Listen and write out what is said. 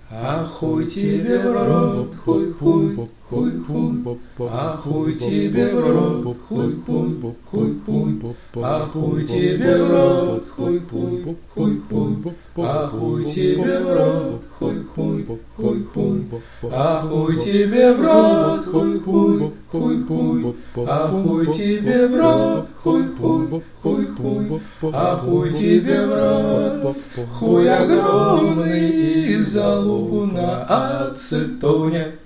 А хуй тебе в рот, хуй-хуй, хуй-хуй, а хуй тебе в рот, хуй-хуй, хуй-хуй, а хуй тебе в рот, хуй-хуй, хуй-хуй, а хуй тебе в рот, хуй-хуй, хуй-хуй, а хуй тебе в рот, хуй-хуй, хуй-хуй, а хуй тебе в рот, хуй-хуй, хуй-хуй, а хуй тебе в рот, хуй огромный и залупу на ацетоне.